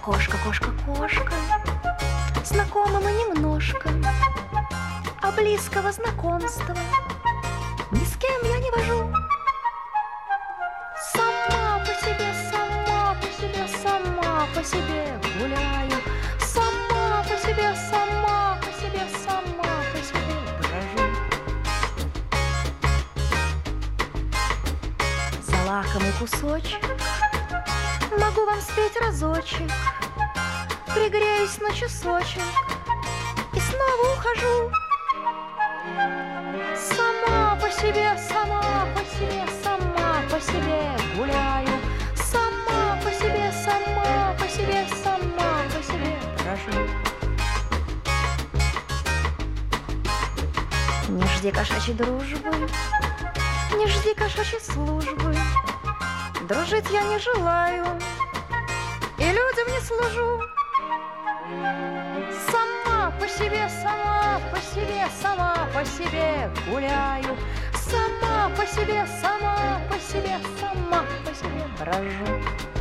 Кошка, кошка, кошка, знакомы мы немножко, а близкого знакомства ни с кем я не вожу. Сама по себе, сама по себе, сама по себе гуляю. Сама по себе, сама по себе, сама по себе брожу. За лакомый кусочек могу вам спеть разочек, пригреюсь на часочек и снова ухожу. Сама по себе, сама по себе, сама по себе гуляю. Сама по себе, сама по себе, сама по себе брожу. Не жди кошачьей дружбы, не жди кошачьей службы. Дружить я не желаю и людям не служу. Сама по себе, сама по себе, сама по себе гуляю. Сама по себе, сама по себе, сама по себе брожу.